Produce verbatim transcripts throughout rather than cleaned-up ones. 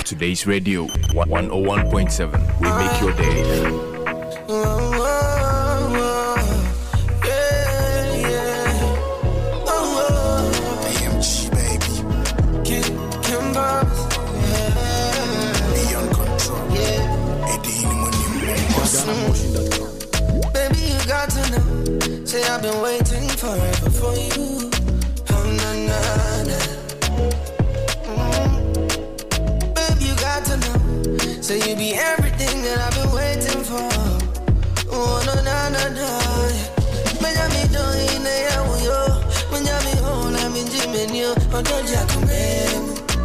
Today's radio, one oh one point seven. We make your day. Baby, you got to know. Say I've been waiting forever for you. Oh, na, na, na. Mm. Baby, you got to know. Say you be everything that I've been waiting for. Oh, no, na, na, na. Miami doing the yawo yo. Miami home, I'm in Jimmy. Oh, don't you come here?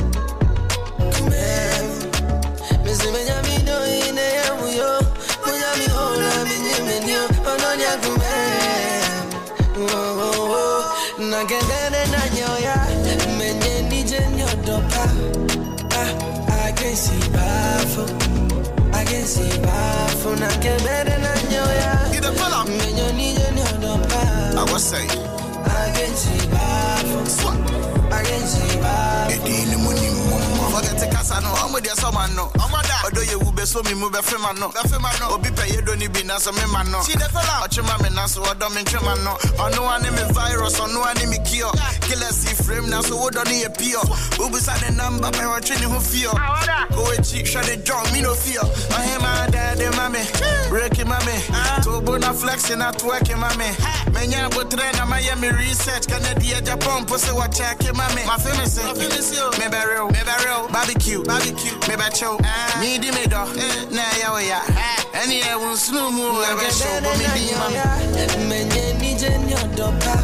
Come here. Mister Miami doing the yawo yo. Miami home, I'm in Jimmy. Oh, don't you come here? Oh, oh, oh. Nagadana na nyoya. Menye nije nyodopa. Ah, I can see bafo. I can see bafo. Nagadana na nyoya. Menye nije nyodopa. I was saying. I can see bafo. I can see bafo. Edini muni mumma. Forget the casa no. I'm with your summer no. I'm with that. Although you will be so me move a free man no. A free man no. Obi pay you don't be na so me man no. See the fella. Watch my man na so I don't mean man no. I know I name virus. I know I name cure. Killer see frame now so what don't need a pure. Who beside the number? I want training who fear. Go away cheap. Shut it down. Me no fear. I hear my daddy mommy. Breaking mommy. To bona flexing at working mommy. Menya go train na Miami research. Canada Japan pussy what check mommy. My famous my famous yo. Me barrel. Me barrel. Barbecue. Barbecue. Me bacho. Me di me do. Na ya ya. Any I won't slow mo ever show. But me di mommy. Menye nije nyodopa.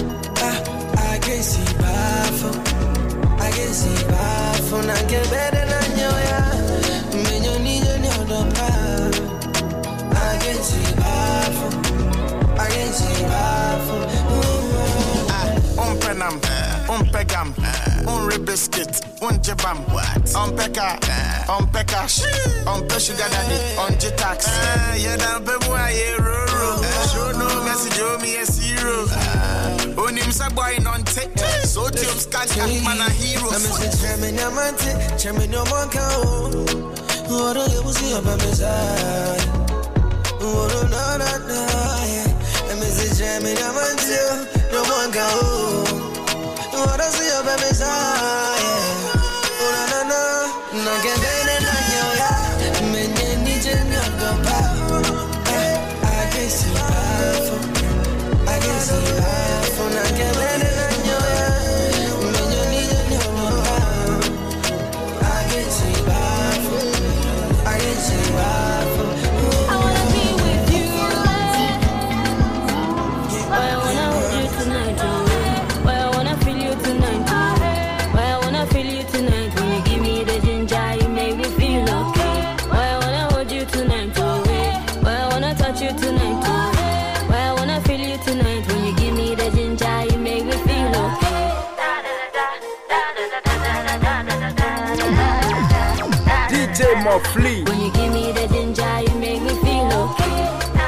I can see bafo. I can see bafo. Na get better than nyoya. Menye nije nyodopa. I can see bafo. I can see bafo. On penam, on pegam, on rebiscuit, on jabam, what? On peka, on pekash, on sugar daddy, on jitax. Yeah, that baby, I roro. Show no message, oh me a zero. On him boy non take, so team scan man a hero. I'm a chairman, I'm a chairman, no one can. What do you see about me side? Oh no no no no. I'm a chairman, I'm a no one can. What do you see about me side? Oh no no no. No get in and I know ya. Menye nije nyodopa. I can see bafo. I can see bafo. No get in and I know ya. Menye nije nyodopa. I can see bafo. I can see bafo. I wanna be with you. Why I wanna hold you tonight, oh. Why I wanna feel you tonight, oh. Why I wanna feel you tonight. When you give me the ginger, you make me feel okay. Why I wanna hold you tonight, oh. Why I wanna touch you tonight, oh. Why I wanna feel you tonight. When you give me the ginger, you make me feel okay. D J Mofli. When you give me the ginger, you make me feel okay.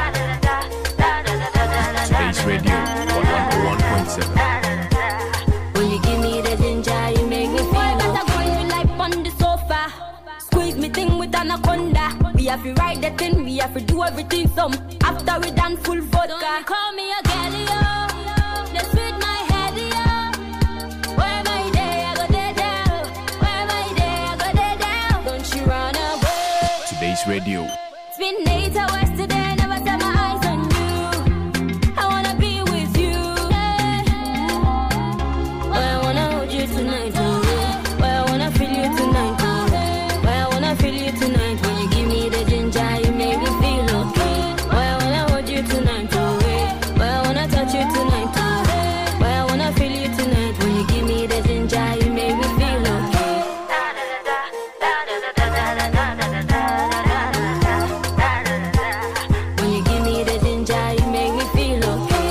Today's radio, one oh one point seven. When you give me the ginger, you make me feel okay. Better go in life on the sofa. Squeeze me thing with anaconda. We have to ride the thing, we have to do everything some. After we done full vodka. Don't call me a girl, yo. Just with my head, yo. Where am I there? I go there down. Where am I there? I go there down. Don't you run away. Today's radio, It's been eight hours today, never set my eyes on you. I wanna be with you. Why I wanna hold you tonight, oh. Why I wanna feel you tonight, oh. Why I wanna feel you tonight. When you give me the ginger, you make me feel okay. Why I wanna hold you tonight, oh. Why I wanna touch you tonight, oh. Why I wanna feel you tonight. When you give me the ginger, you make me feel okay. When you give me the ginger, you make me feel okay.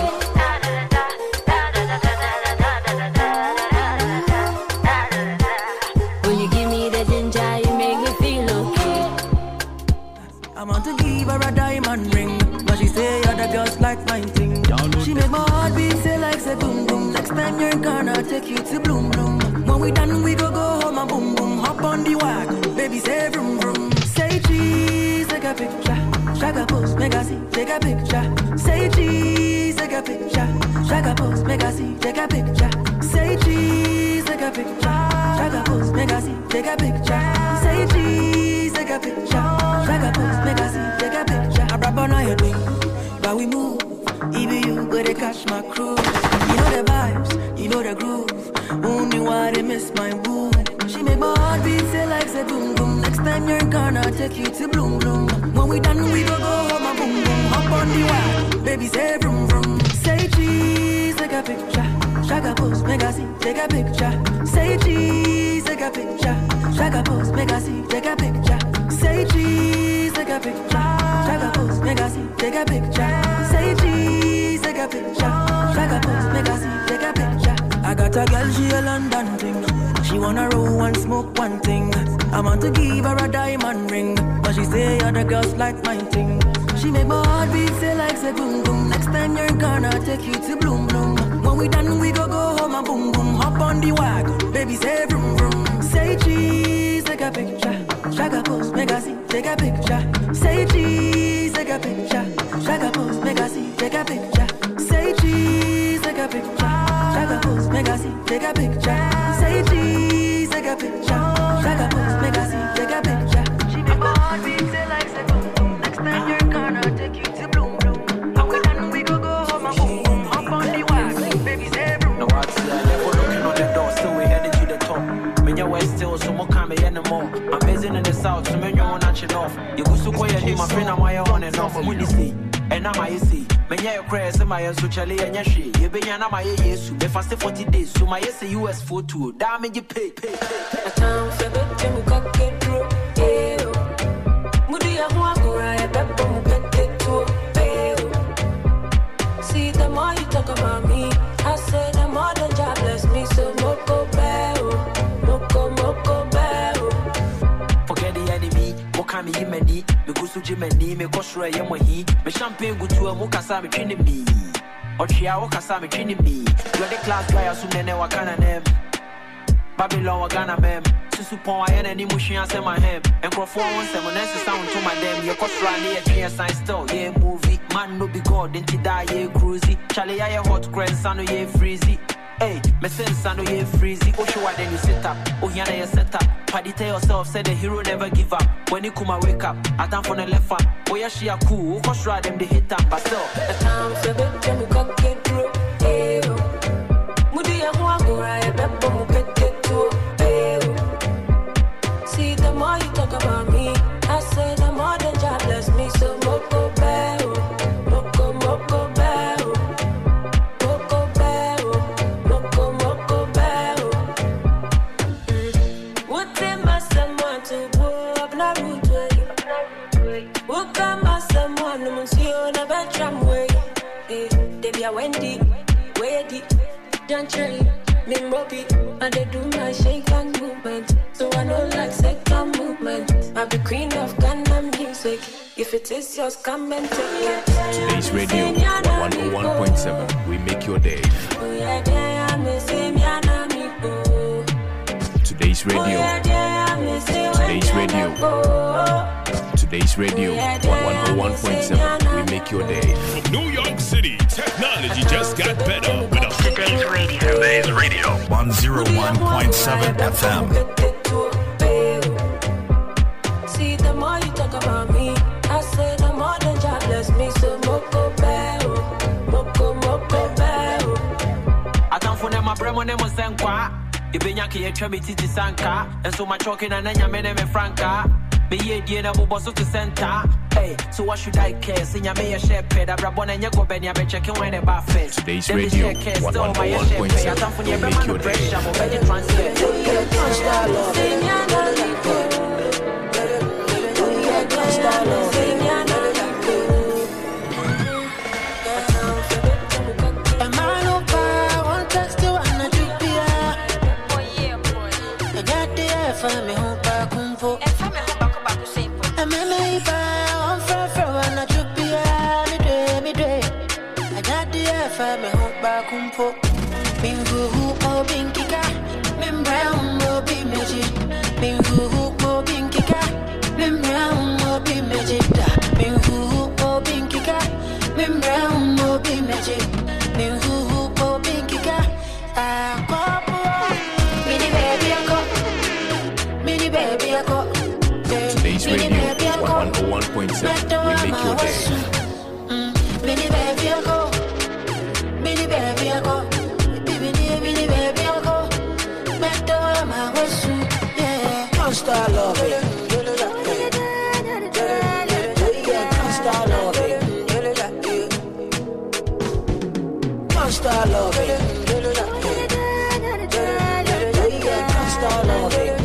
When you give me the ginger, you make me feel okay. I want to give her a diamond ring, but she say other girls like my thing. She make my heart beat say like say boom boom. Next time you're gonna take you to bloom bloom. When we done we go go home and boom boom. Hop on the wagon, baby a picture. Shaka post, make a see, take a picture. Say cheese, take a picture. Shaka post, make a see, take a picture. Say cheese, take a picture. Shaka post, make a see, take a picture. Say cheese, take a picture. Shaka post, make a see, take a picture. I rap on your thing, but we move. Even you, but they catch my crew. You know the vibes, you know the groove. Only why they miss my boo. She make my heart beat say like say boom boom. Next time you're in Ghana, take you to bloom bloom. When we done, we go go home and boom boom. Hop on the wire, baby say vroom vroom. Say cheese, take a picture. Shaka post, make a see, take a picture. Say cheese, take a picture. Shaka post, make a see, take a picture. Say cheese, take a picture. Shaka post, make a see, take a picture. Say cheese, take a picture. Shaka post, make a see, take a picture. I got a girl, she a London thing. She wanna roll and smoke one thing. I want to give her a diamond ring, but she say other girls like my thing. She make my heart beat say like say boom boom. Next time you're in Ghana, take you to bloom bloom. When we done, we go go home and boom boom. Hop on the wagon, baby say vroom vroom. Say cheese, take a picture. Shaka post, make a see, take a picture. Say cheese, take a picture. Shaka post, make a see, take a picture. Say cheese, take a picture. Shaka post, make a see, take a picture. Say cheese, take a picture. Shaka post, make a see, take a picture. She make my heart beat say like say boom boom. Next time you're gonna take you to bloom bloom. And we done, we go go home and boom boom. Up on the wagon, baby say vroom. No, I see I never looking on the door, still we headed to the top. Me your west still, so more come anymore. I'm busy in the south, so me you want to off. You go so quiet, my friend, I'm my own and off. When you see, and I'm I see. Many a craze in my socially and yashi. You be an my yes, if I stay forty days, so my yes, U S photo, damn you pay, pay, pay. I can't forget you, cock it through. Moody, I want to ride a pepper, get it to. See, the more you talk about me, I say the more the job bless me, so moko bell, moko, moko bell. Forget the enemy, Mokami Yemeni. Me go to Jimmy, me kosra yamohi, me champagne go to a mokasa me training me. Or chia wakasa me training me. You're the class guy, assume they never can name. Babylon Wagana mem. Susu pon I any motion and my hem. And Crawford one seven next sound to my dem. Your kosra near G S I still, yeah, movie. Man no be god, didn't die, yeah, cruisy. Charlie, I hot grand, son, yeah, freezy. Hey, me sense son, yeah, freezy. Oh, sure, then you sit up. Oh, here you set up. Paddy tell yourself, say the hero never give up. When you come and wake up, I time for the left up. Oh, yeah, she a cool. Oh, kosra them the hit up, but still. I can't forget you, cock it through. Moody, I want to ride a pepper, get it to. See, the more you talk about me, I say the more the job bless me, so moko bell, moko, moko bell, moko bell, moko, moko bell. What am I someone to go up na root way? What am I someone who must see on a bedroom way? They be a Wendy, Wendy, don't trade, me Robbie, and they do my shake and movement. So I know like sector movement. I'm the queen of Ghana music. If it is yours, come and take it. Today's radio, one oh one point seven. We make your day. Today's radio. Today's radio. Today's radio, one oh one point seven. We make your day. From New York City, technology just got better with a Today's radio. Today's radio, one oh one point seven F M. See, the more you talk about me, I say the more the job bless me, so moko bell, moko, moko bell. I don't for them, my brother, them was sent qua. You been yaki, you me titi sanka, and so my choking and then you made them franca. Me ye dear na boss to center. Hey, so what should I care? Sing ya me a shepherd, a brabon and yako ben ya be checking when a buffet. Today's radio, one oh one point seven. We make your day. Brown, be magic. Today's radio, one oh one point seven. We make your day. Mini baby, I go. Mini baby, I go. Mini, mini baby, I go. Make the way my wish, yeah. Don't start loving. Don't start loving. Don't start loving. Don't start loving.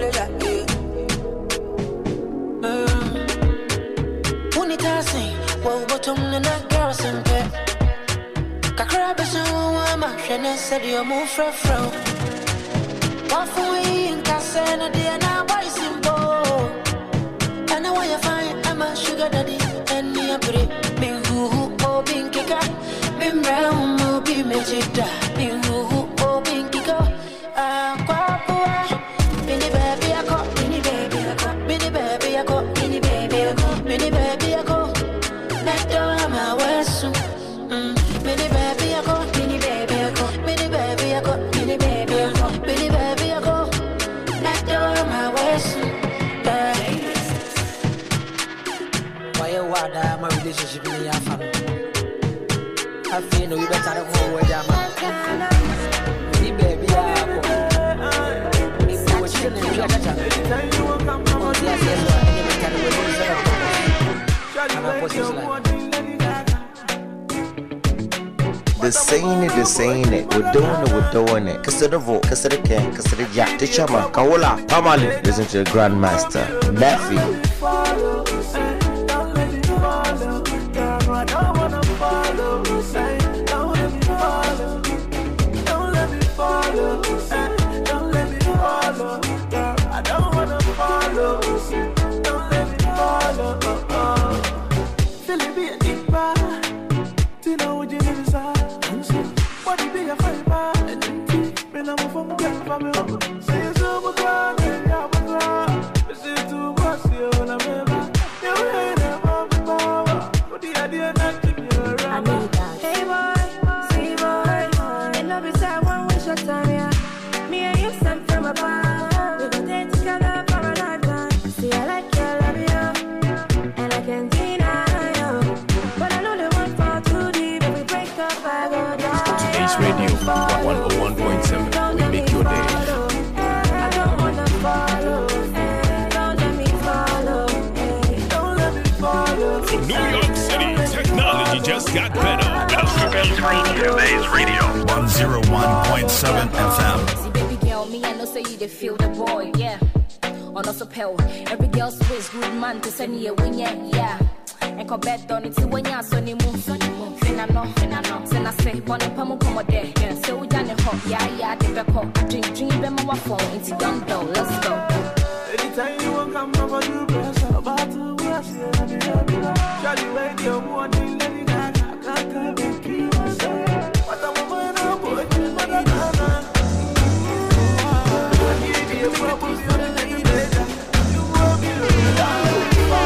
Unitasi, wo bottom na girls and pet. Kakrabe so ama hwene said you move from from. One for we in Casana dia na boy simple. And now you find I'm a sugar daddy and me a pretty me who oh being kika. Me brown mo be me jida. Me who oh being kika. Ah kwa Mini baby I call, mini baby I call, mini baby I call, mini baby I call, mini baby I call. Let down my west. Mini baby I call, mini baby I call, mini baby I call, mini baby I call, mini baby I call. Let down my west. Why you want my relationship in your family? I feel no you better than go where you're man. Mini baby I call. The saying it, the saying it, we're doing it, we're doing it. Consider vote, consider king, consider jack, the chama, Kaola, Pamali. Listen to the Grandmaster, Nafi. one oh one point seven. We make your day. From New York City, technology just got better. Today's radio. Today's radio. one oh one point seven F M. See, baby girl, me, I know say you they feel the boy, yeah. On also pill. Every girl's wish good man to send you a win, yeah, yeah. And come back down into when you're sunny moon, sunny moon. Finna no, finna no. Send I say, one of them come there. Yeah, so we done it hot, yeah, yeah, they back home. I drink, drink, them on my phone. It's young though, let's go. Anytime you want come over, you press about to watch it. Charlie, wait, you're wanting, let it go. I can't come and keep myself. What I'm going to put you, what I'm going to do. I give you a purpose, you're the lady. You won't be the lady.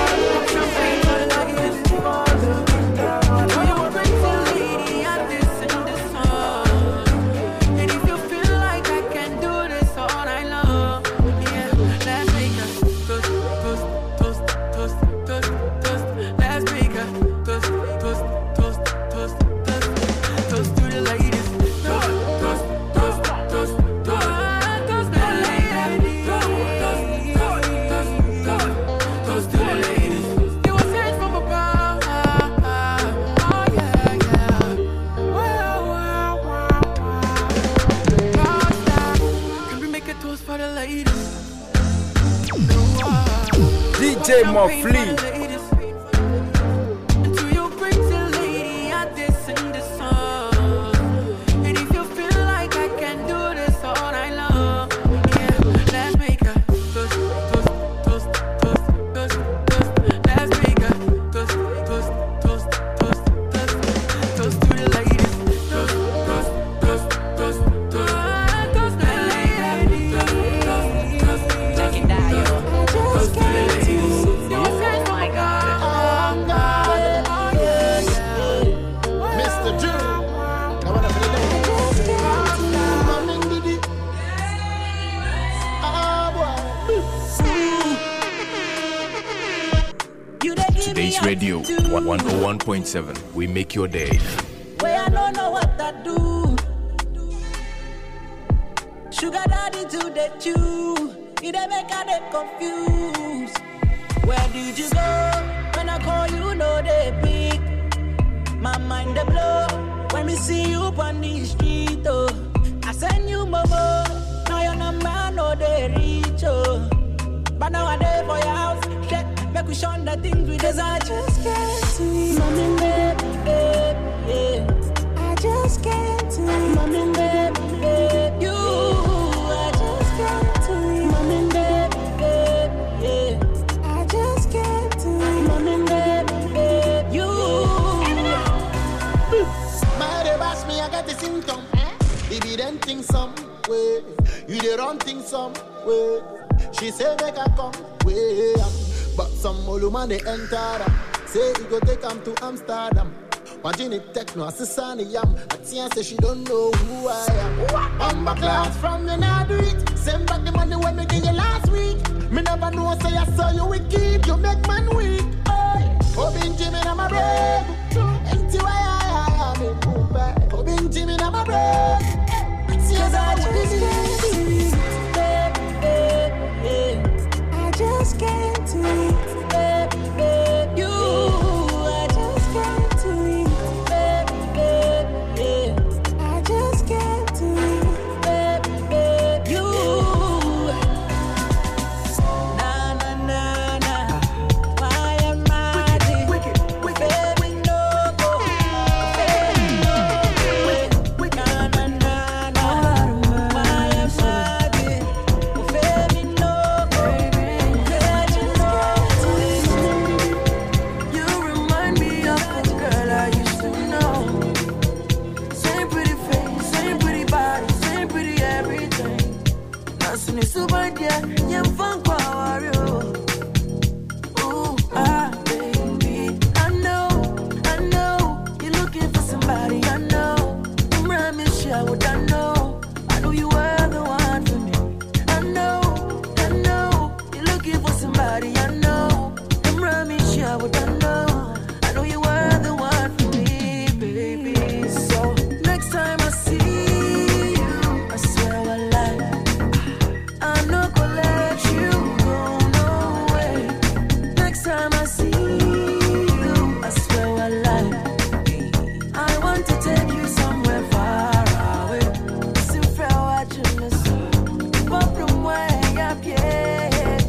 D J Mofli. Oh my Today's radio, one oh one point seven. We make your day. Where I don't know what I do. Sugar daddy to the chew. It dey make I dey confused. Where did you go? When I call you, no they pick. My mind dey blow. When we see you on the street, oh. I send you momo. Now your number no they reach, oh. But now I dey for your house. Check, make we shun the things we desire. I just can't see. Mommy, baby, baby, yeah. I just can't see. Mommy, baby, baby, you. I just can't see. Mommy, baby, baby, yeah. I just can't see. Mommy, baby, baby, you. My day bash me, I get the symptom. Baby, then think some way. You the wrong thing some way. She say make I come way. But some old man they enter. Say you go take him to Amsterdam. Watching it techno, assassin yam. Atia say she don't know who I am. I'm back class from you now do it. Send back the money when me give you last week. Me never know say I saw you wicked. You make man weak. Oh, Bin Jimmy na my bread. Empty why I am in Mumbai. Oh, Bin Jimmy na my bread. Cause I just can't see. I just can't see. You. I just can't see. I just can't see. You. Na na na na. Why am I wicked, wicked, baby? No go. Baby, no go. Na na na na. Why am I baby? No go. I just can't see. You remind me of a girl I used to know. Same pretty face, same pretty body, same pretty everything. Nothing is so bad, yeah. Yeah, I'm fun, Kwawario. Ooh, ah, baby. I know, I know. You're looking for somebody, I know. I'm running shower, I know. I know you were the one for me. I know, I know. You're looking for somebody, I know. I'm running shower, I know. I know you were the one for me, baby. So next time I see you, I swear I lie. I'm not gonna let you go, no way. Next time I see you, I swear I lie. I want to take you somewhere far away. Si frère wa je me sens pas plus moi ya pied.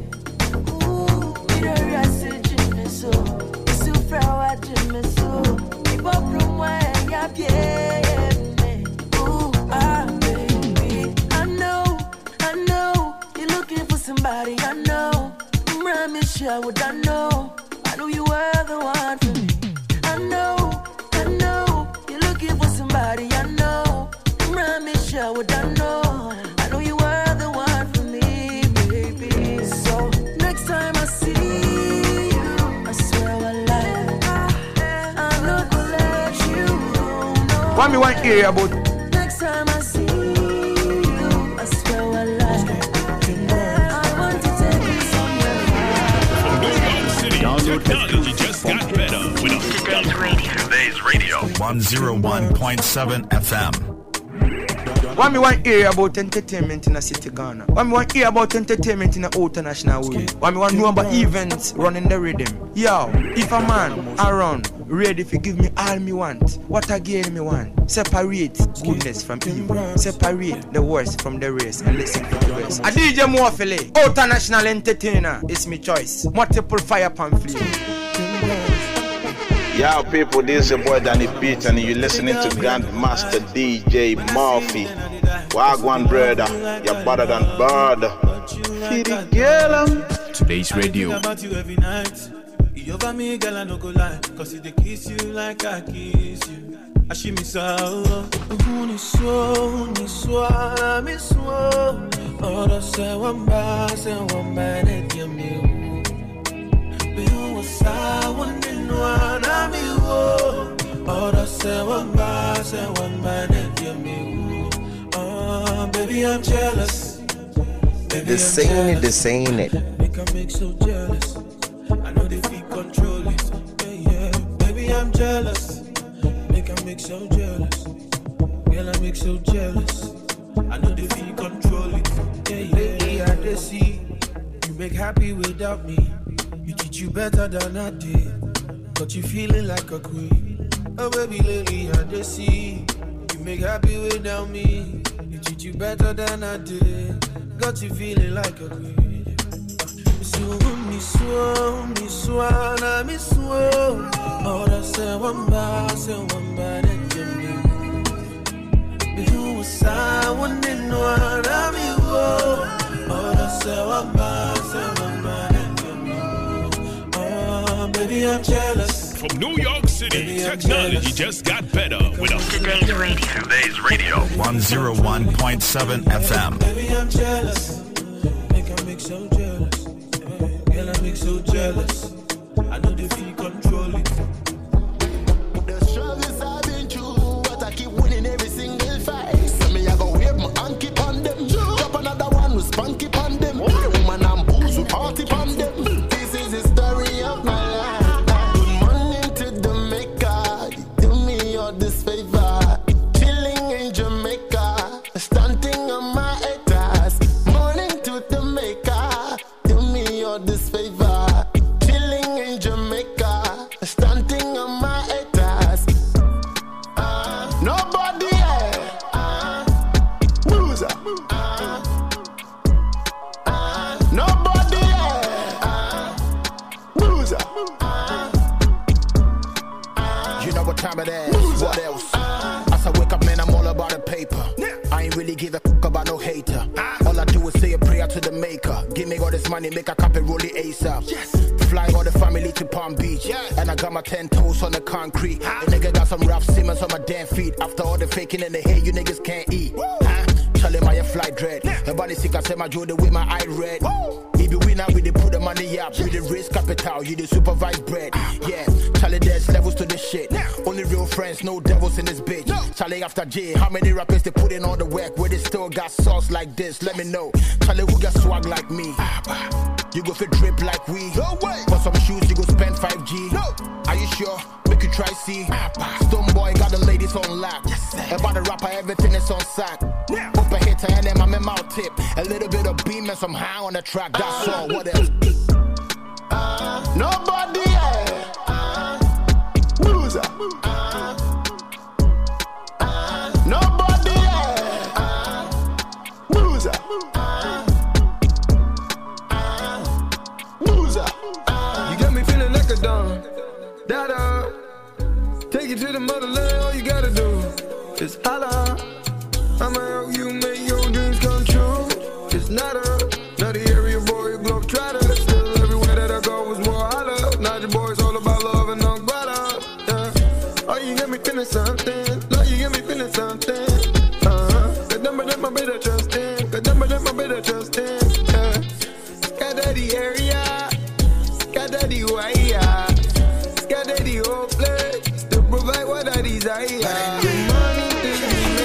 Ooh, il reste je me sens. Si frère wa je me sens pas plus moi ya pied. Ooh, ah baby, I know, I know you're looking for somebody. I know, I'm sure what I know. I know you were the one for me. I know, I know you're looking for somebody. I know, I'm sure what I know. I know you were the one for me, baby. So next time I see you, I swear I lie. I'm not gonna let you go, no. What me want hear about? Next time I see you, I swear I lie. I want to take you somewhere. New York City, technology just got better with a Today's radio. Today's radio. one oh one point seven F M. What me want hear about entertainment in a city Ghana? What me want hear about entertainment in a international world? What me want know about events running the rhythm? Yo, if a man around ready to give me all me want, what again me want? Separate goodness from evil. Separate the worst from the race and listen to the best. A D J Mofele, international entertainer, it's me choice. Multiple fire pamphlet. Yo, people, this is your boy Danny Beat, and you're listening to Grandmaster D J Murphy. Wagwan brother, you're better than bird. Today's radio. About you every night. You over me, girl, I no go lie. Cause if they kiss you like I kiss you, I she me so. Uni so, uni so, me so. Ora se wamba, se wamba, ne tiami. Be was sa, one in one, I me wo. Ora se wamba, se wamba, ne tiami. Oh, baby, I'm jealous. Baby, The saying it, the saying it. Make her make so jealous. I know they feel control it. jealous. Make I make so jealous. Girl, I make so jealous. I know they feel control it. Yeah, yeah. Lately I just see you make happy without me. You treat you better than I did, but you feeling like a queen. Oh baby, lately I just see you make happy without me. You treat you better than I did, got you feeling like a queen. So me so me so na me so. Oh, that's say one bar, say one bar that you me. You was I one in one na me wo. Oh, that's say one bar, say one bar that you me. Oh, baby, I'm jealous. From New York City, baby, technology just got better with a Today's radio. Today's radio. one oh one point seven F M. Baby, I'm jealous. Make I make so jealous. Girl, I make so jealous. I know they feel control it. The struggles I've been through, but I keep winning every single fight. So me, I go wave my hanky on them. Drop another one with spunky on them. Woman and booze with party on them. This is the story of my life. Good morning to the maker. You do me all this favor. Chilling in Jamaica. Stunting on my haters. Morning to the maker. Do me all this favor. Chilling in Jamaica. Stunting on my haters. Uh, nobody else. Uh, loser. Uh, uh, nobody else. Uh, loser. Uh, uh, you know what time it is. Loser. What else? Uh, As I wake up, man, I'm all about the paper. I ain't really give a fuck about no hater. All I do is say a prayer to the maker. Give me all this money, make a copy, roll it ASAP. Yes. Flying all the family to Palm Beach. Yes. And I got my ten toes on the concrete. Ah. The nigga got some rough Simmons on my damn feet. After all the faking in the hair, you niggas can't eat. Huh? Charlie, my fly dread. Yeah. The body sick, I say my Jordan with my eye red. Woo. If you win out, we dey put the money up. Yes. We the risk capital, you the supervised bread. Ah. Yeah, Charlie, there's levels to this shit. Yeah. Only real friends, no devils in this bitch. No. Charlie after J, how many rappers they put in all the work where they still got sauce like this? Let me know. Charlie, who got swag like me? You go for drip like we. No way. For some shoes, you go spend five G. No. Are you sure? Make you try see. Stone boy got the ladies on lock. Yes, about the rapper, everything is on sack. Yeah. Open hitter and then my mouth tip. A little bit of beam and some high on the track. That's uh, all. What else? Uh, nobody else. Uh, loser. Uh, uh, nobody else. Uh, loser. Uh, You got me feeling like a don. Dada, take you to the motherland. All you gotta do is holla. I'ma help you make your dreams come true. It's not a, not the area boy, globe trotter. Still everywhere that I go is more holla. Not your boys all about love and no brother. Yeah. Oh, you got me feeling something. No, you got me feeling something. Uh-huh. Cause number that my better trust in. Cause number that my better trust in. Yeah. Got that the area. Got that the wire, got that the whole place to provide what I desire. Money to me,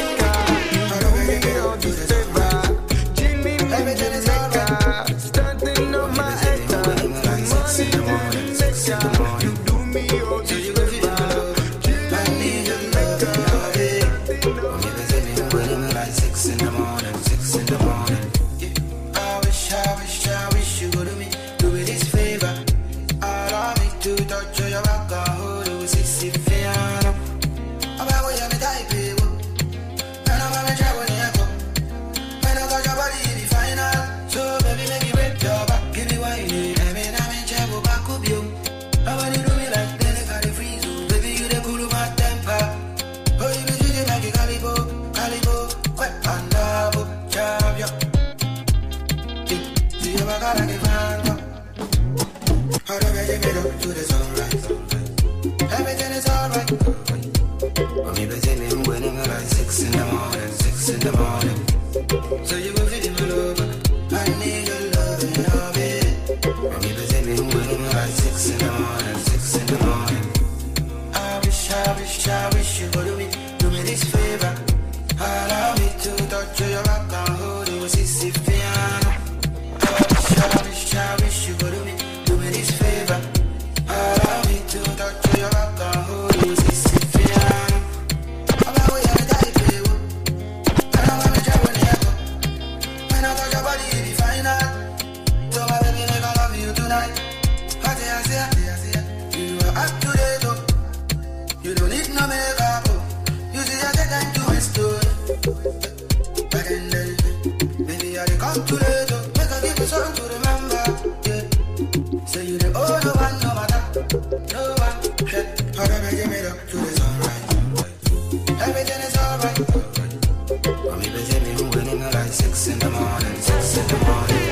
Say you the only one, no matter, no one. Hey, how do I give it up to this alright? Everything is alright. Mommy, baby, me who winning at like six in the morning, six in the morning.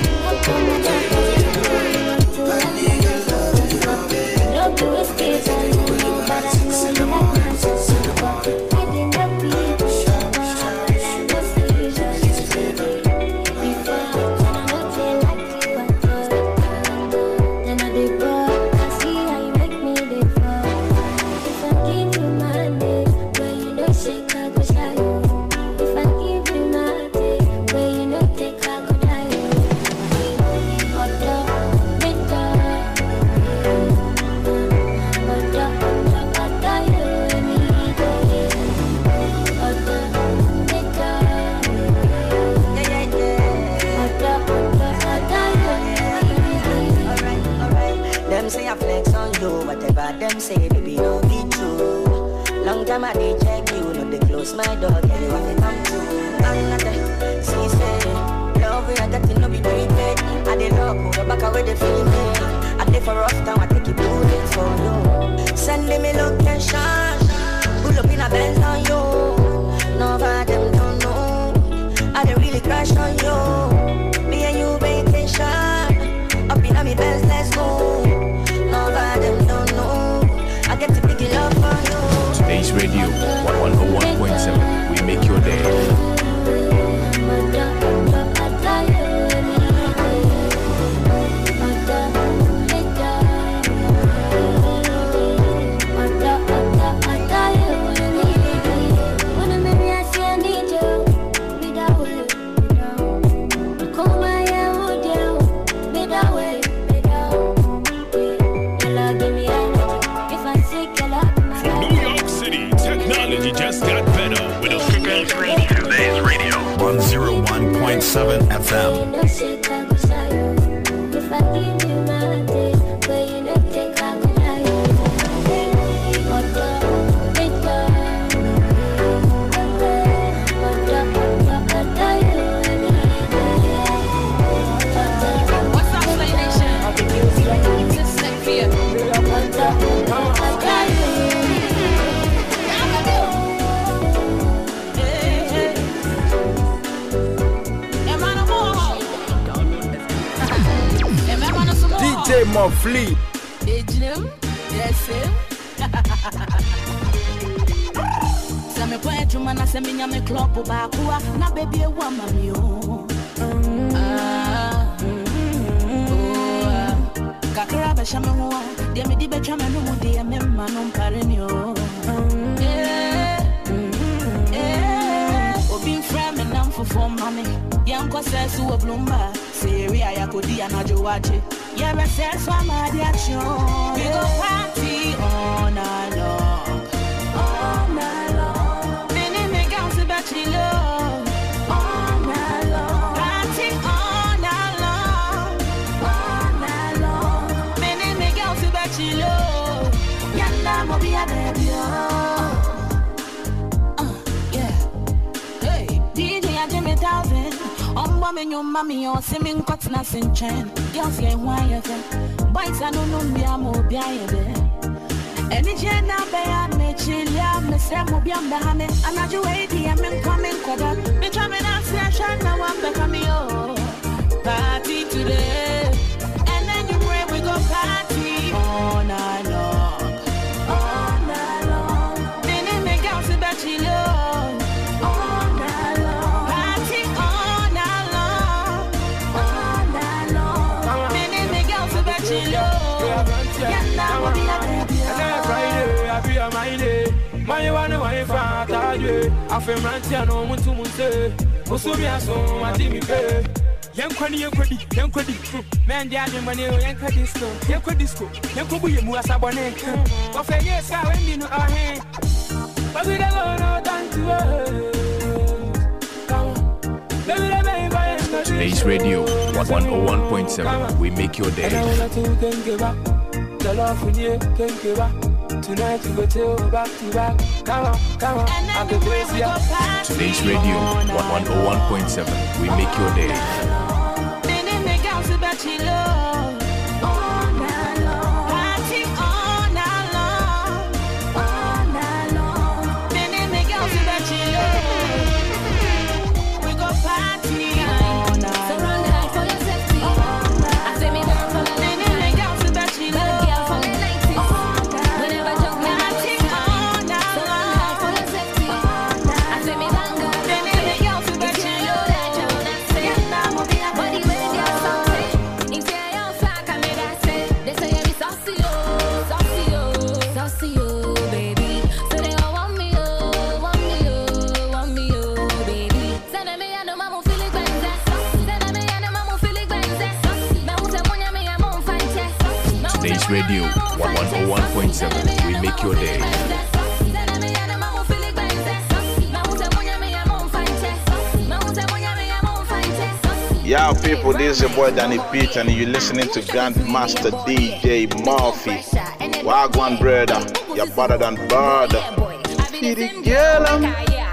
I need your love, you know it. No blue is kids, I know, but I know you like my six in the morning. I did not be sure, what's the usual history? Before, I don't feel like you, but then I did broke. I see how you make me dey fall. If I give you my day, where you know shake, I go shy. If I give you my day, where you know take, I go die. Odo, meta, odo, odo, you and me day. Odo, meta, yeah yeah yeah. Odo, odo, odo, you and me day. Alright, alright. Them say I flex on you, whatever them say, baby, no be true. Long time I dey check you, no they close my door, girl, you have to come through. I'm not the see say, love we are getting no be prepaid. I dey lock, go back away they feel me. I dey for rough time, I take it bullets for you. Send me location, pull up in a Benz on you. None of them don't know, I dey really crash on you. Me and you vacation, up in a me Benz, let's go. None of them don't know, I get to pick it up for you. Today's radio, one oh one point seven. We make your day. From New York City, technology just got better with a Today's radio, one oh one point seven F M. If I give you my day, where you know take, I go die. Odo, meta, odo, odo, odo, you and me day. What's up, Play Nation? Just step here. Odo, odo, odo, you. D J Mofli. Ejim, yes him. Say me kwa juma na say me nya me club ba kwa na baby e wa mami o. Ah. Oh. Kakra ba shame ho a, de me di be twa me no mu de me ma no mpare ni o. Eh. Eh. Obi fra me nam for for mami. Yanko says to a blumba. Siri I could be another watch it. Yeah, but says for my reaction. We go party all night long. All night long. Many make out to bet you love. All night long. Party all night long. All night long. Many make out to bet you love. Yanda mo be a baby. Uh, yeah. Hey, D J I Jimmy Thousand. Um, woman, your mommy, or simming cuts nothing chain. Girls, yeah, why you think? Boys, I don't know me, I'm more behind it. Any chain now, bad, me chill, yeah, Miss Sam will be on the honey. I'm not your way, I'm in coming, Kodak. Me coming out, session, now I'm back on me, oh. Party today. And then you pray, we go party all night long. All night long. Then they make out to bet you love. All night long. Party all night long. All night long. Then they make out to bet you love. Yeah, now we'll be a baby. Friday, I be a my day. My one wife, I tell you. I feel Mantiano, Muntu Munte. Musumia, so I didn't pay. Young Quadi, young Quadi, young Quadi. Man, the other money, young Quadisco, young Quadisco, young Quabu, Muasabone. Of a yes, I went in our hand. But we don't know time to Today's radio, one oh one point seven. We make your day. The love for you, thank you. Tonight you go till back to back. Come on, come on. I can praise you. Today's radio, one oh one point seven. We make your day. Then they make out to bet you love. Today's radio, one oh one point seven. We make your day. Yo, people, this is your boy Danny Beach, and you're listening to Grandmaster D J Murphy. Wagwan brother, you're better than bird. Feed it, girl.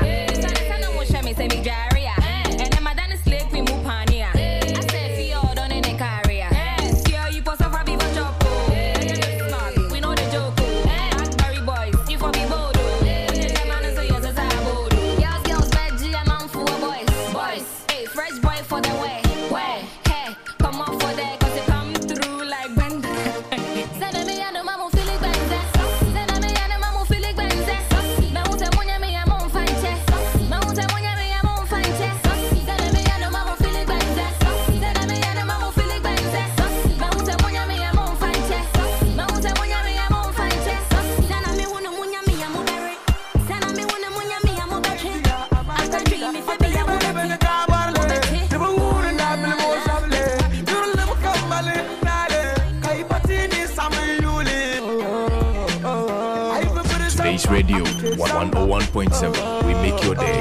Today's radio, one oh one point seven. We make your day.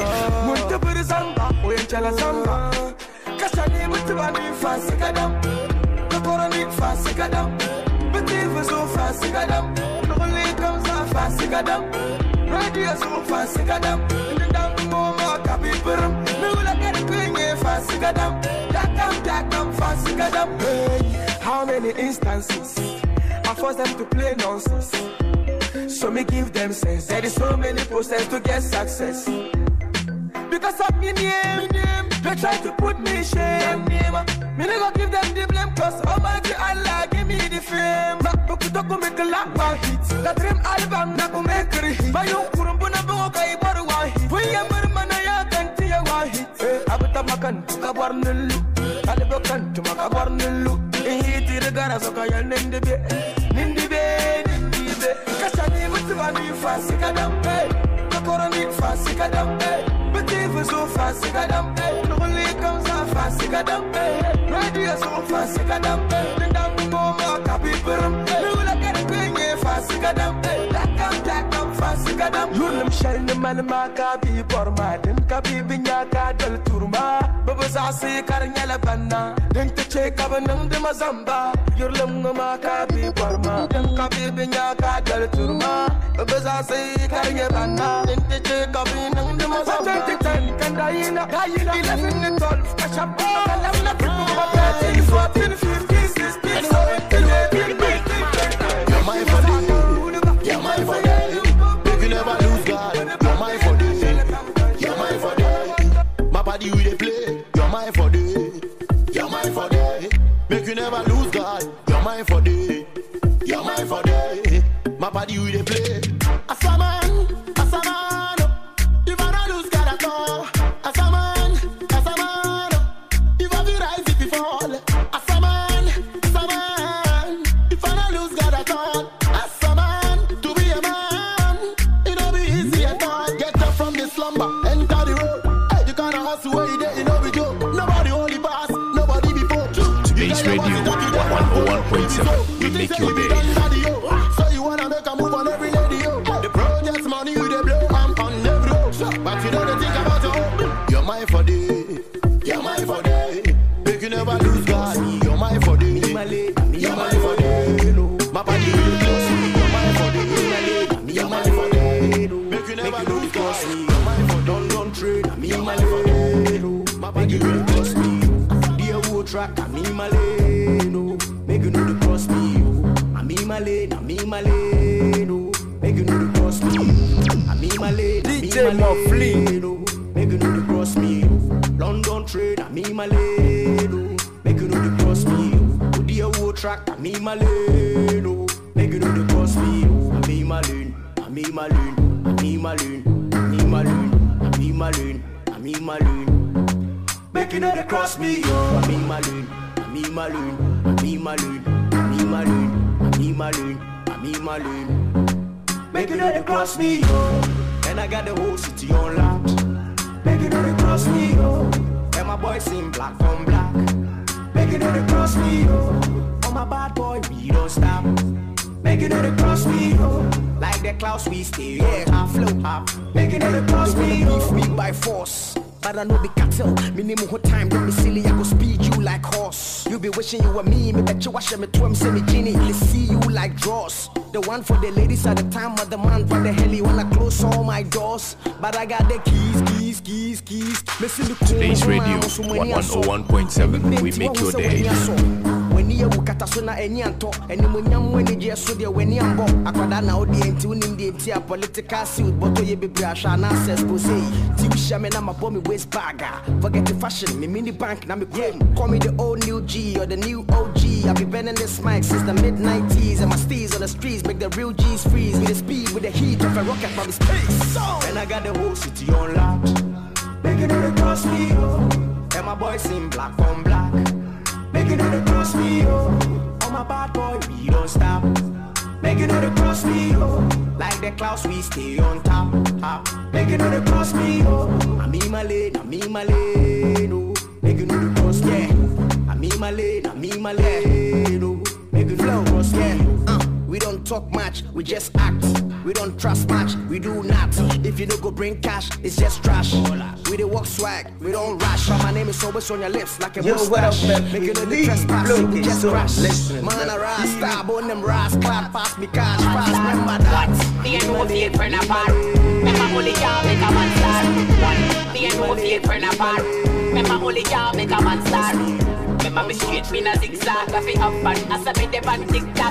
How many instances I force them to play nonsense? So me give them sense. There is so many process to get success. Because of me name, they try to put me in shame. Me never give them the blame, cause Almighty Allah give me the fame. But to go make a lot of hits. That dream album na go make a hit. But you couldn't put a book I bought one hit. We are man I can't see a one hit. Abuta makan kabar nulu. Alibakan to makabar nulu. Hit the gara so kaya nindibe. Nindibe, nindibe. Kasani mutubani fasikadam. Kakorani fasikadam. But if so fasikadam. Only comes a fasikadam. Radio so fasikadam. Then down the moma kapiperum. Lula get a queen fasikadam. Black and black and fasikadam. Yulam shell the man makabi porma. Then kabi binyaka del turma. Babas I say Karnella Banna. Then to check up and the Mazamba. Yulam makabi porma. Then kabi binyaka del turma. Babas I say Karnella Banna. Then to check up and the Mazamba. ten, Kandaina, eleven, twelve, catch up. I'm not thirteen, fourteen, fifteen, sixteen, seventeen, eighteen, nineteen. You're my body, you're my body. Make you never lose God. You're my body, you're my body. My body we dey play. You're my body, you're my body. Make you never lose God. You're my body, you're my body. My body we dey play. As a man, as a man, if I don't lose God at all. As a man, as a man, if I be rise if you fall. As a man, as a man, if I don't lose God at all. As a man, to be a man, it don't be easy at all. Get up from the slumber, enter the road. Hey, you can't hustle where you there, you know be joke. Nobody only pass, nobody before. Today's radio, one oh one point seven. We make your day. So you wanna make a move on every lady, yo. The project's money you they blow, I'm on every road. But you don't think about your own. You're my for day, you're my for day. Make you never lose God. You're my for day, you're my for day. My body will close me. You're my for day, you're my for day. Make you never lose God. You're my for don't don't trade. You're my for day. My body will close me. Dear wood track, I'm in my lane. Make you know the cross me. I'm in my lane, I'm in my lane, oh. Make you know the cross me. I'm in my lane, I'm D J in my lane, oh. Make you know the cross me. London trade, I'm in my lane, oh. Make you know the cross me. Oh, dear wood track, I'm in my lane, oh. Make you know the cross me. I'm in my lane, I'm in my lane, I'm in my lane, I'm in my lane, I'm in my lane, I'm in my lane. Make you know the cross me, oh. I'm in my lane, I'm in my lane, I'm in my lane, I'm in my lane. I'm in my lane, I'm in my lane. Make you know they cross me, yo. And I got the whole city on lock. Make you know they cross me, yo. And my boys sing black on black. Make you know they cross me, yo. On my bad boy, we don't stop. Making it across me, oh. Like the clouds we stay, yeah, half flow, half. Making it across me, oh. Me by force. But I know be cattle, minimum whole time, don't be silly, I go speed you like horse. You be wishing you were me, me bet you wash me twim, send me genie, let's see you like draws. The one for the ladies at the time of the man for the heli when I close all my doors. But I got the keys, keys, keys, keys. Listen to Today's radio, one oh one point seven, we make your day. When you kata so na enyanto eni munyam weni je so de weni ambo akwada na odi enti unim de enti a political suit but ye be brasha na access po say ti wi shame na mabo me waist bagger forget the fashion me mini bank na me claim call me the old new G or the new O G I be bending this mic since the mid nineties and my steez on the streets make the real G's freeze with the speed with the heat of a rocket from space and I got the whole city on lock making it across me oh and my boys in black on black. Making it across me, oh. Oh my bad boy, we don't stop. Making it across me, oh. Like the clouds, we stay on top, top. Making it across me, oh. I'm in my lane, I'm in my lane, oh. Making it across, yeah. I'm in my lane, I'm in my lane, oh. Making it across, yeah. Uh, we don't talk much, we just act. We don't trust much, we do not. If you don't go bring cash, it's just trash. We don't walk swag, we don't rush. My name is always on your lips like a Yo, mustache. what up, Making it the trespass, we just crash. Man, I rise, stab on them rise, clap past me cash, fast. Remember that. The end of the friend apart. Remember only y'all make a man star. One, the end of the friend apart. Remember only y'all make a man star. Remember me straight, me na zigzag, I fi up and I said me the band tic-tac.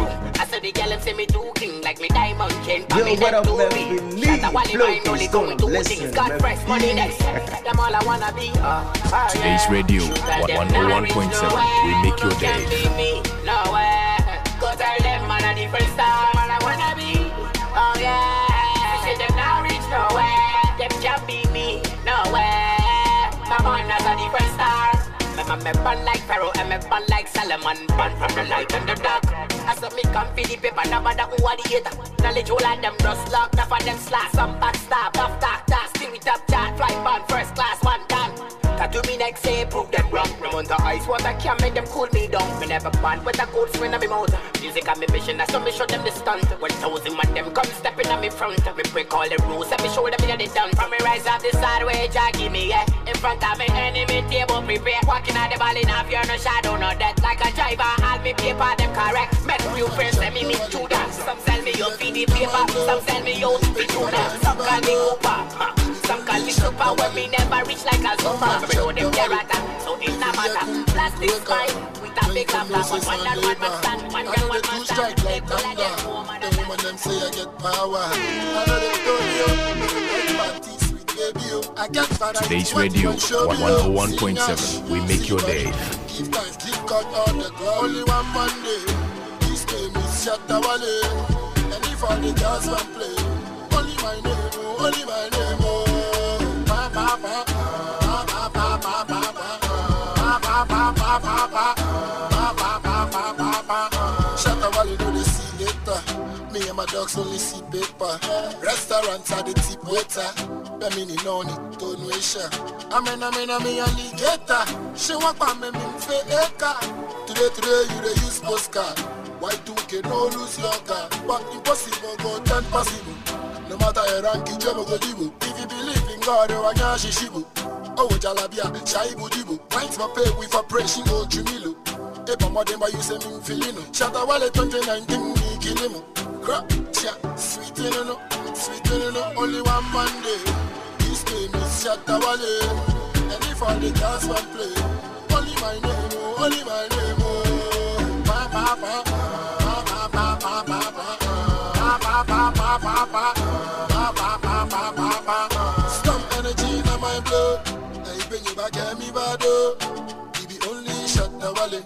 I said the girl say me too clean like me diamond chain. Yo, me what up, too man? big. We Shut up, leave, Wally mind only flow, going to listen, things. Got man. fresh money next. Them all I wanna be. Uh, uh, Today's yeah. radio, That one them oh one not point reach seven, nowhere. we make your No day. can be me, nowhere. Go tell them man a different star, man I wanna be. Oh yeah. Say them not reach nowhere. Them can't be me, nowhere. My man has a different star. I'm a bun like Pharaoh, I'm a bun like Solomon. Bun from the light and the dark. I saw me come for the paper, now bother who are the hater. Knowledge all of them just locked up on them slash. Some backstab, off that, that, spirit up chat. Fly bun, first class, one time. That to me next say, prove them wrong. Remount the ice water can't make them cool me down. Me never band with a cold swing on me mouth. Music and me vision, that's so me show them the stunt. When thousand man them come stepping on me front. Me break all the rules and me show them in the done. From me rise up the side where Jah give me, yeah. In front of me enemy table prepare. Walking out the ball in half, you're no shadow, no death. Like a driver, all me paper, them correct. Met real friends, let me meet you that. Some sell me your P D paper, some sell me your feed you that. Some call me Cooper, huh. Some call me super. When me never reach like a super. Me show them their attack, so it no matter. Plastic spine, with a big lap, one man, one man stand, one man, one man stand. They pull at them, woman, the woman them say I get power. I know they told you, party sweet baby, you. I get variety. Today's radio, one oh one point seven, we make your day. Give thanks, give God all the glory. Only one Monday, this game is Shatawale. And if all the girls want play, only my name, oh, only my name, oh. Pa pa pa, pa pa pa pa pa pa, pa pa pa pa pa pa, pa pa pa pa pa pa. Shatawale do the see later. Me and my dogs only see paper. Restaurants are the tip waiter. Bemini noni, don't wish her. Amen, amen, amen, alligator. She walk by me, me fe eka. Today, today, you the use postcard. Why do you no lose your car? But impossible, go turn possible. No matter your rank, you never go dibu. If you believe in God, you are nyashi shibu. Oh, jalabia, shaibu dibu. Minds my pay with a pressing old jumilo. Epa modem by you say me feelino. Shatawale twenty nineteen, me kill him. Crap, cha, sweet you know, sweet you know. Only one Monday. This game is Shatawale. And if all the girls want play, only my name, oh, only my name, oh. Pa pa pa, pa pa pa pa pa, pa pa pa pa pa pa, pa pa pa pa pa pa. Stomp energy in my blood. I bring you back, get me bad, oh. You be only Shatawale.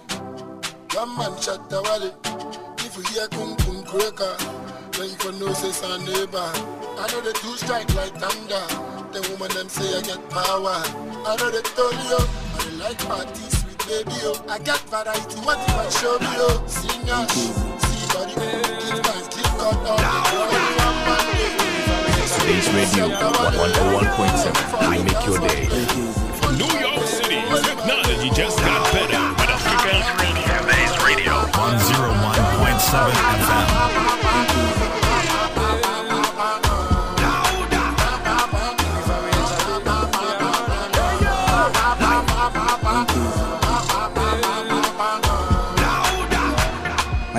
One man Shatawale. If you hear kum kum cracker, then you can know say son neighbor. I know they do strike like thunder. The woman them say I get power. I know they told you I like parties with baby. Oh. I got variety. What you want show me? Oh, singers, see body, give thanks, give God all the glory. Today's radio, one oh one point seven, we make your day. New York City, technology just got better. Today's radio, one oh one point seven F M.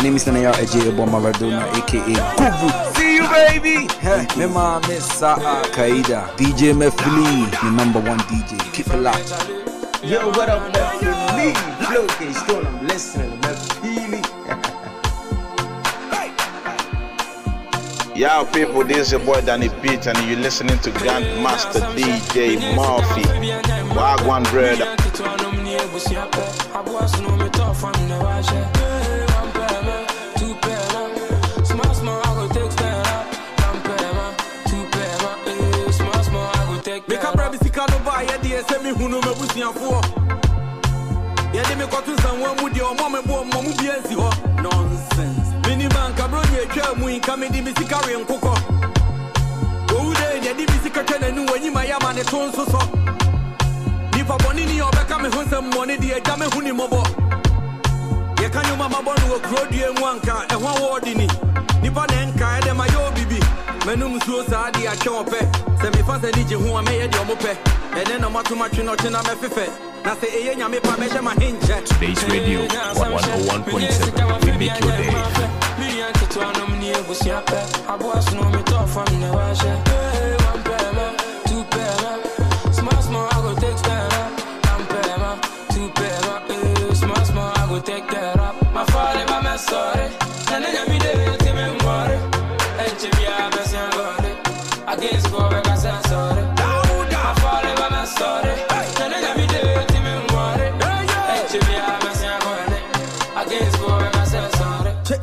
name is Naya Ej Maradona, aka Kubu. See you, baby. Hey, me ma Miss Kaida, D J Mefili, the number one D J. Keep it locked. Yo, what up, Mefili? Flow, okay, still I'm listening, Mefili. Yo, people, this is your boy Danny Beat, and you're listening to Grandmaster D J Murphy. Wagwan brother. Nonsense. Miniman cabronia chamu kame di misikari nkoko. Oude nya di misikaka na nu anyi mayama ne tonso so. Nipa boni ni obeka me honsam money di eja me huni mobo. Ye kanyo mama bonu wo krodie nwanka e ho wodi ni. Nipa na nka e de mayo bibi. Menum suo sa di a chope. Se me fa se di je hu ameye di omope. Ene no matuma twi no tena me fefe. Na se eye nya me pa me ma hinche. Today's radio one oh one point seven. We make your day. To an omnia was yappe. I was no me talk from the wash. One payment, two payment. Small, small, I go take that up. One payment, two payment. Small, small, I go take that up. My father, my sorry. And then every day, to me, water. And Jimmy, I best and got it. I guess go back and say sorry. My father, my sorry. And then every day, to me, water. And Jimmy, I best and got it. I guess go back and say sorry.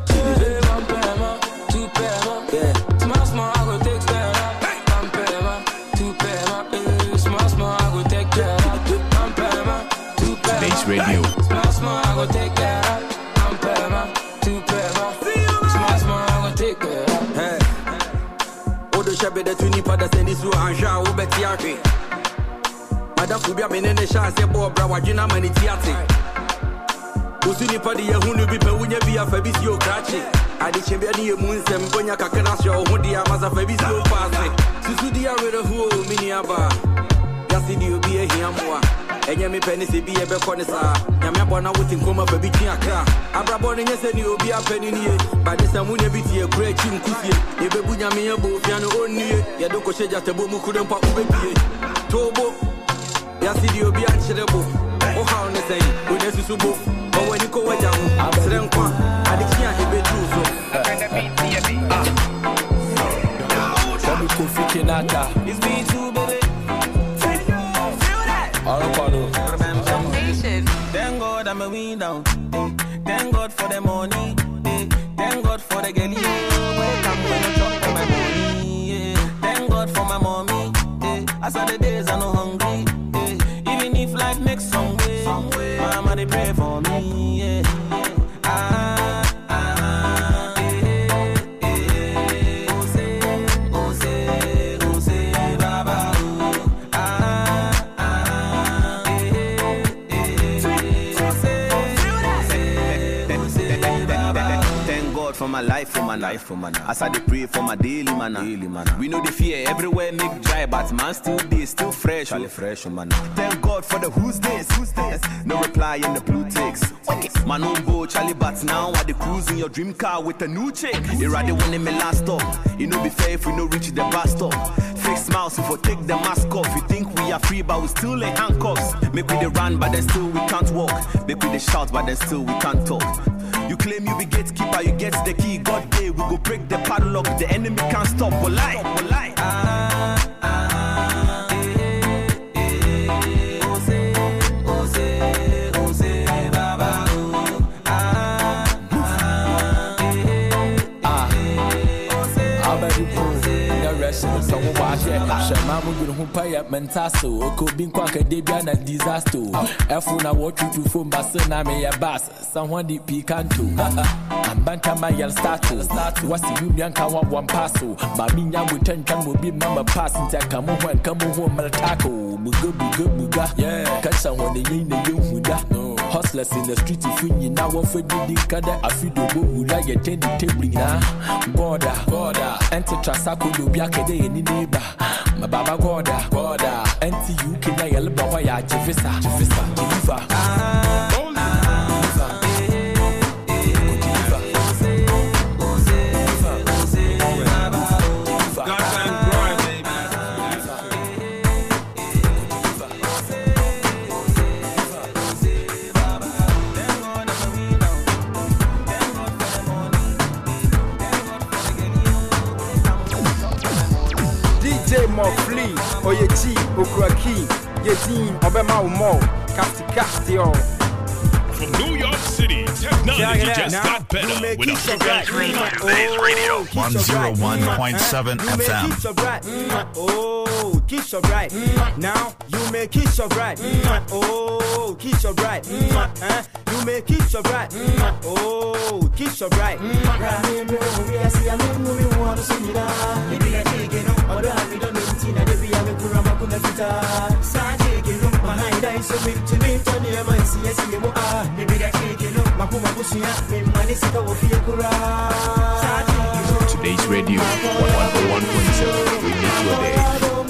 Radio. Small, small, I go take that up. I'm paying two payment. Small, small, I go take that up. Hey, Odo Shabe the twenty pada sendi su anja wo beti ake. Mada kubia menene sha se bo bra wajina mani tiate. Usuni padi ye hunu bi pe wunya bi afa bi si o krache. Adi chembia ni emu nsem bonya kakana sho ho dia masa fa bi si o paase. Susu dia were hu mini aba. Yasi di obi e hiamwa. Enye me penny se bi ebe kone sa nyame abona wotin koma fa bi twi akra abrabo ne nyese ni obi apani nie ba de samu ne bi tie kura chi nkusie ye bebu nyame ye bo fia no onnie ye do ko sheja tebo mu kure mpa ubebie tobo ya si di obi anchirebo o ha on say o ne susu bo o wani ko waja ho absere nkwa ade chi a hebe du so akanda bi tie bi Tell me Kofi Kinata it's me too baby. Thank God I'm a win down. Thank God for the money. Thank God for the girl. Welcome when I talk to my money. Thank God for my mommy. As of the days I'm not hungry. Even if life makes some way, mama they pray for me. Ah. For my life, for my life, for my life. As I dey pray for my daily manna. Daily manna. We know the fear everywhere make dry, but man still dey, still fresh. Charlie fresh, man. Thank God for the who's this, who's this. No reply in the blue ticks. Man on board, Charlie, but now I dey cruise in your dream car with a new chick. They rather one in my last stop. It no be fair if we no reach the bus stop. Fake smiles if we take the mask off. You think we are free, but we still in handcuffs. Make we dey run, but then still we can't walk. Make we dey shout, but then still we can't talk. You claim you be gatekeeper, you get the key. God day, we go break the padlock. The enemy can't stop. We'll lie, we'll lie. Ah, ah, eh, eh, Ose, Ose, Ose, Baba, oh. Ah, ah, eh, ah, Ose, Ose, the rest of the song watch it. Shamamu guru humpa ya mentaso. Oko bin kwa kadebia na disaster. Efu na what you do from basena me ya bass. Someone di picanto. I'm banka my yell status. What's the union can want one passo? Mami nya wutan kan will be mama pass into kamu when kamu home maltaco. Mugo bugo buga. Yeah. Catch someone the yin the young hustlers in the street if you now one for the kada afido bo wula ye ten the table na. Border, border. Enti trasako do biake de ni neighbor. My baba goda, goda. Enti you can na yell ba wa ya jevisa, jevisa, jevisa. Mo Flea, Oye G, Okraki, Yedin, Obema Mo, Casti Castio. From New York City, technology just now. got better with a Today's radio, one oh one point seven F M. Oh, kiss your bride. Now you may kiss your bride. Oh, kiss your bride. You may kiss your bride. Oh, kiss your bride. Today's radio, one oh one point seven. We make your day.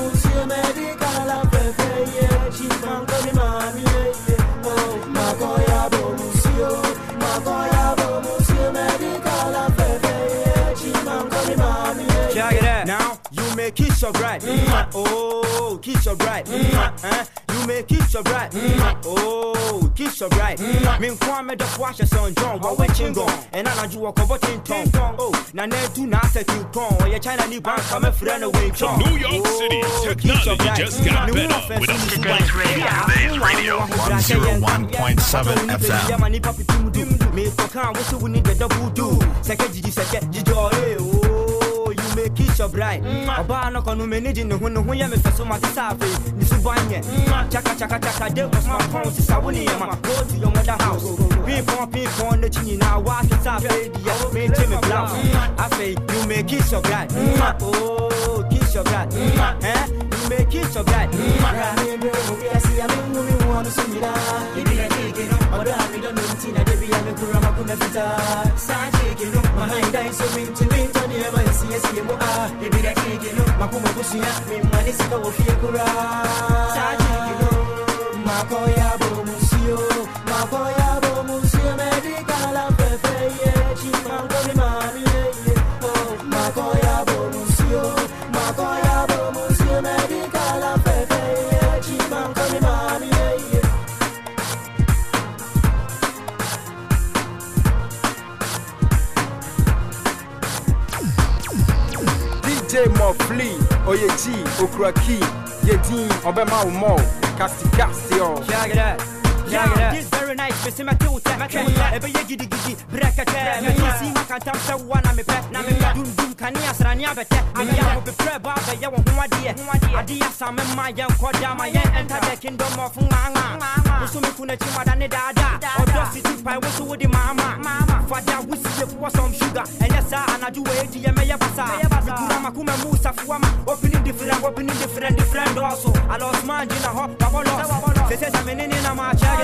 Now you may kiss your bride. Oh, kiss your bride. You may kiss your bride. Oh, kiss your bride. Min kwame the wash son John, what watching gone. And I do walk over tin tongue. Oh, na ne do not set you con. Or your China new bank come a friend away. From New York City, technology just got better with a Today's radio, one oh one point seven F M. Me for can what's we need the double do. Second G second G oh, you may kiss your bride. Oba no kono manage no no ho ya me feso ma safe ni subanye. Chaka chaka chaka de was my phone sister woni yama. Go to your mother house. Pin pon pin pon the chini na wa ke safe dia me Jimmy Blouse. I say you may kiss your bride. Oh, kiss your bride. Eh? You may kiss your bride. D J Mo Flea, Oye G, Okraki, Yedin, Obema Mo, Casti Castio. Check it out. Yeah, this very nice. Me see my two tap, ebe ye gidi gidi, break a tap. Me see my cantam so one na me pet, na me dum dum kania srania bete. Me ya go be pray ba be ya won ho ade. Ade asam ma ya koda ma ya enter the kingdom of nganga. So me kuna chima da ne dada. Odo city pie we so with the mama. Father we see for some sugar. And yes sir, and I do we di me ya basa. Me kuna makuma musa fuama. Opening different, opening different, different also. I lost man in a hop, babolo. Say say me nini na ma cha.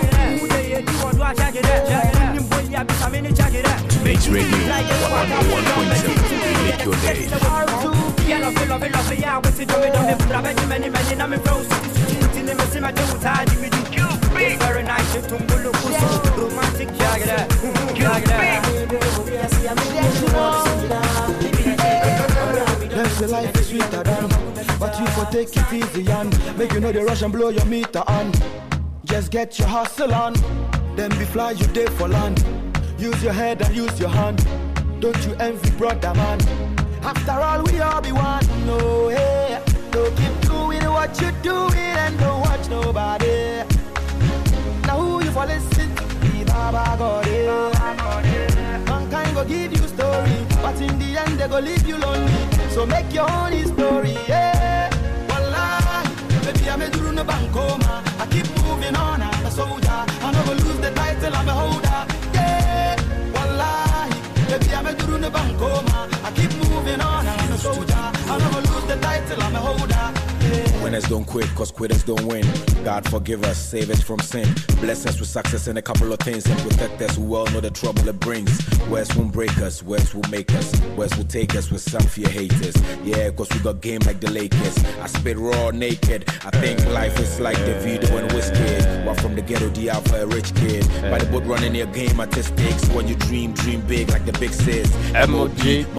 Today's radio, one oh one point seven. We make your day. Very nice, romantic, the life is sweeter than, but you for take it easy and make you know the rush and blow your meter on. Just get your hustle on, then be fly you day for land. Use your head and use your hand. Don't you envy brother man? After all we all be one. No hey, don't keep doing what you doing and don't watch nobody. Now who you for listen to? Be Baba God. Mankind go give you story, but in the end they go leave you lonely. So make your own story. Yeah. Baby, I'm a do no bankoma. I keep moving on, I'm a soldier. I never lose the title, I'm a holder. Yeah, wallahi. Baby, I'm a do no bankoma. I keep moving on, I'm a soldier. I never lose the title, I'm a holder. Yeah. Winners don't quit, cause quitters don't win. God forgive us, save us from sin. Bless us with success and a couple of things. And protect us, we all know the trouble it brings. West won't break us, West will make us. West will take us with some fear haters. Yeah, cause we got game like the Lakers. I spit raw naked. I think life is like the video and whiskey. While from the ghetto, the alpha, a rich kid. By the boat running your game, artistics. When you dream, dream big like the big sis. M O G.